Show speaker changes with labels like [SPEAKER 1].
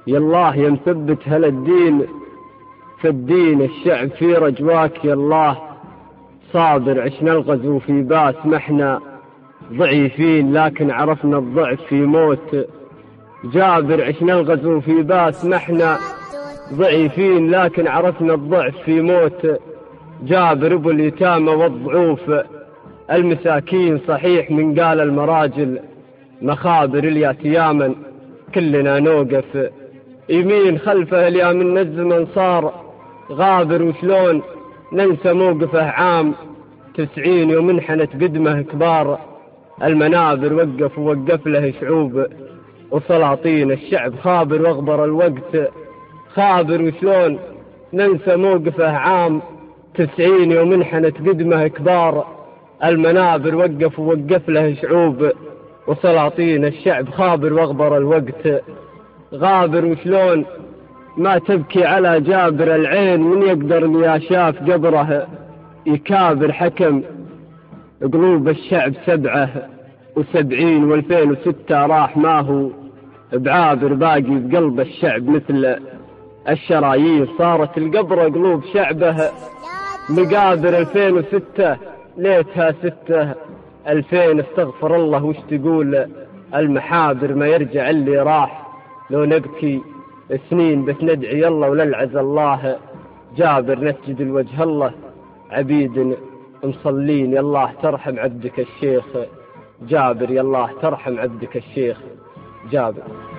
[SPEAKER 1] يالله يا مثبت هلا الدين فالدين الشعب في رجواك يالله. صابر عشنا الغزو في باس محنا ضعيفين لكن عرفنا الضعف في موت. جابر عشنا الغزو في باس محنا ضعيفين لكن عرفنا الضعف في موت. جابر ابو اليتامى والضعوف المساكين صحيح من قال المراجل. مخابر اليتياما كلنا نوقف يمين خلفه اليمين الزمن صار غابر. وشلون ننسى موقفه عام 90 يوم انحنت قدمه كبار. المنابر وقف ووقف له شعوب وسلاطين الشعب خابر واغبر الوقت. خابر وشلون ننسى موقفه عام 90 يوم انحنت قدمه كبار. المنابر وقف ووقف له شعوب وسلاطين الشعب خابر واغبر الوقت. غابر وشلون ما تبكي على جابر العين من يقدر يا شاف قبره يكابر. حكم قلوب الشعب 77 و2006 راح ما هو بعابر باقي بقلب الشعب مثل الشرايين. صارت القبر قلوب شعبه مقابر 2006 ليتها 2000 استغفر الله. وش تقول المحابر ما يرجع اللي راح. لو نبكي سنين بس ندعي الله وللعز الله. جابر نسجد الوجه الله عبيد مصلين. يا الله ترحم عبدك الشيخ جابر. يا الله ترحم عبدك الشيخ جابر.